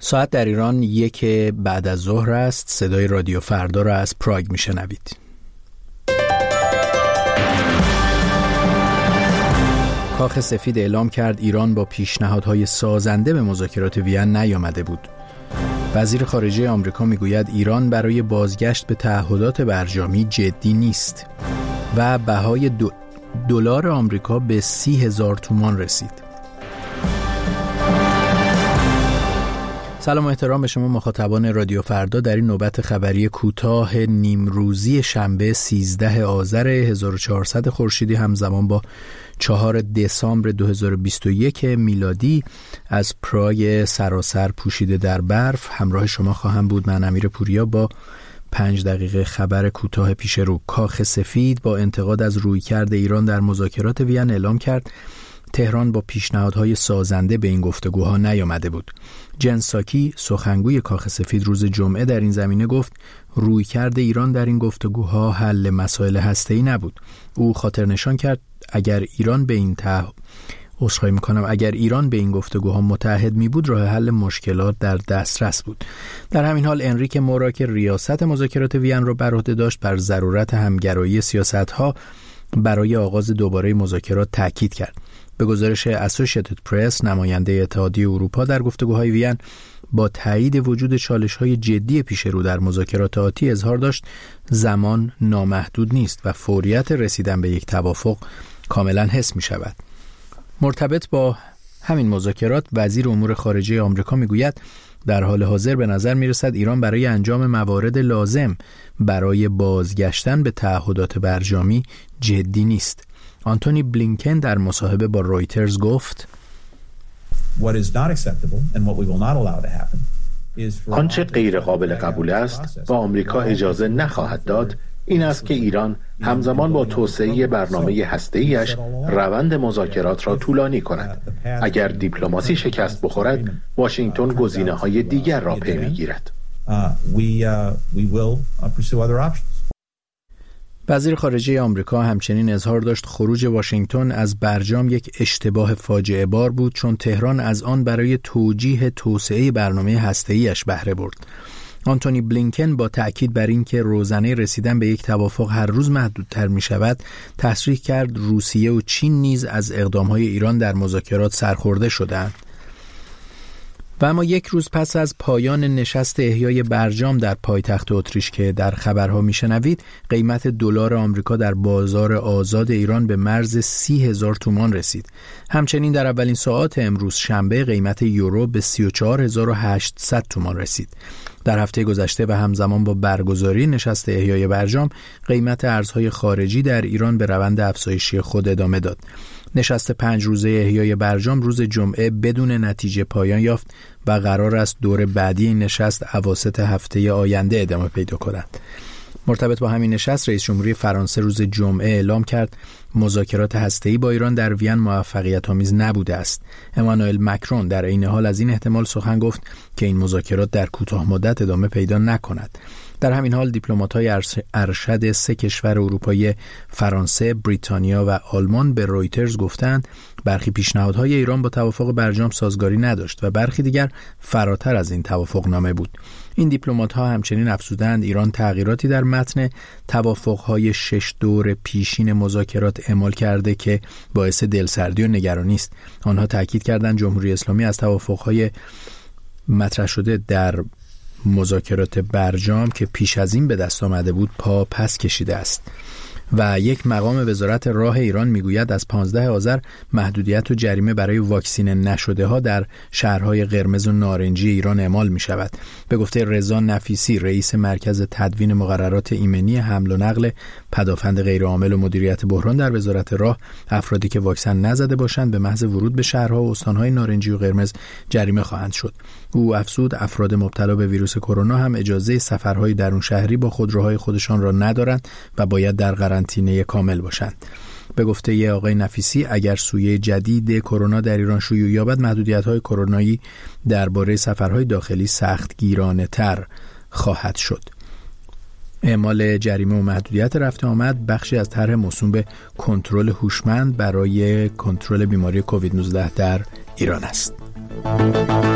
ساعت در ایران 1 بعد از ظهر است. صدای رادیو فردا را از پراگ میشنوید. کاخ سفید اعلام کرد ایران با پیشنهادهای سازنده به مذاکرات وین نیامده بود. وزیر خارجه آمریکا میگوید ایران برای بازگشت به تعهدات برجامی جدی نیست و بهای دلار آمریکا به 30,000 تومان رسید. سلام و احترام به شما مخاطبان رادیو فردا در این نوبت خبری کوتاه نیمروزی شنبه 13 آذر 1400 خورشیدی همزمان با 4 دسامبر 2021 میلادی از پراگ سراسر پوشیده در برف همراه شما خواهم بود. من امیر پوریا با 5 دقیقه خبر کوتاه پیش رو. کاخ سفید با انتقاد از رویکرد ایران در مذاکرات وین اعلام کرد تهران با پیشنهادهای سازنده به این گفتگوها نیامده بود. جن ساکی سخنگوی کاخ سفید روز جمعه در این زمینه گفت رویکرد ایران در این گفتگوها حل مسائل هسته‌ای نبود. او خاطر نشان کرد اگر ایران به این گفتگوها متحد می بود راه حل مشکلات در دسترس بود. در همین حال انریک مورا که ریاست مذاکرات وین را بر عهده داشت بر ضرورت همگرایی سیاست‌ها برای آغاز دوباره مذاکرات تاکید کرد. به گزارش اسوسییتد پرس نماینده اتحادیه اروپا در گفتگوهای وین با تایید وجود چالش‌های جدی پیش رو در مذاکرات آتی اظهار داشت زمان نامحدود نیست و فوریت رسیدن به یک توافق کاملا حس می‌شود. مرتبط با همین مذاکرات وزیر امور خارجه آمریکا میگوید در حال حاضر به نظر میرسد ایران برای انجام موارد لازم برای بازگشتن به تعهدات برجامی جدی نیست. آنتونی بلینکن در مصاحبه با رویترز گفت آنچه غیر قابل قبول است و آمریکا اجازه نخواهد داد این است که ایران همزمان با توسعه برنامه هسته‌ایش روند مذاکرات را طولانی کند. اگر دیپلماسی شکست بخورد واشنگتن گزینه‌های دیگر را پی می‌گیرد. وزیر خارجه آمریکا همچنین اظهار داشت خروج واشنگتن از برجام یک اشتباه فاجعه بار بود چون تهران از آن برای توجیه توسعه برنامه هسته‌ایش بهره برد. آنتونی بلینکن با تأکید بر این که روزنه رسیدن به یک توافق هر روز محدودتر می شود تصریح کرد روسیه و چین نیز از اقدامهای ایران در مذاکرات سرخورده شدند. و اما یک روز پس از پایان نشست احیای برجام در پایتخت اتریش که در خبرها میشنوید قیمت دلار آمریکا در بازار آزاد ایران به مرز 30,000 تومان رسید. همچنین در اولین ساعات امروز شنبه قیمت یورو به 34,800 تومان رسید. در هفته گذشته و همزمان با برگزاری نشست احیای برجام قیمت ارزهای خارجی در ایران به روند افزایشی خود ادامه داد. نشست 5 روزه احیای برجام روز جمعه بدون نتیجه پایان یافت و قرار است دور بعدی این نشست اواسط هفته آینده ادامه پیدا کند. مرتبط با همین نشست رئیس جمهوری فرانسه روز جمعه اعلام کرد مذاکرات هسته‌ای با ایران در وین موفقیت‌آمیز نبوده است. امانوئل مکرون در عین حال از این احتمال سخن گفت که این مذاکرات در کوتاه مدت ادامه پیدا نکند. در همین حال دیپلمات‌های ارشد 3 کشور اروپایی فرانسه، بریتانیا و آلمان به رویترز گفتند برخی پیشنهادهای ایران با توافق برجام سازگاری نداشت و برخی دیگر فراتر از این توافقنامه بود. این دیپلمات‌ها همچنین افزودند ایران تغییراتی در متن توافق‌های 6 دور پیشین مذاکرات اعمال کرده که باعث دلسردی و نگرانی است. آنها تاکید کردند جمهوری اسلامی از توافق‌های مطرح شده در مذاکرات برجام که پیش از این به دست آمده بود پا پس کشیده است. و یک مقام وزارت راه ایران میگوید از 15 آذر محدودیت و جریمه برای واکسین نشده ها در شهرهای قرمز و نارنجی ایران اعمال می شود. به گفته رضا نفیسی رئیس مرکز تدوین مقررات ایمنی حمل و نقل پدافند غیرعامل و مدیریت بحران در وزارت راه، افرادی که واکسن نزده باشند به محض ورود به شهرها و استانهای نارنجی و قرمز جریمه خواهند شد. او افزود افراد مبتلا به ویروس کرونا هم اجازه سفرهای درون شهری با خودروهای خودشان را ندارند و باید در قرنطینه کامل باشند. به گفته آقای نفیسی اگر سویه جدید کرونا در ایران شیوع یابد محدودیت‌های کرونایی درباره سفرهای داخلی سخت گیرانه‌تر خواهد شد. اعمال جریمه و محدودیت رفت آمد بخشی از طرح موسوم به کنترل هوشمند برای کنترل بیماری کووید 19 در ایران است.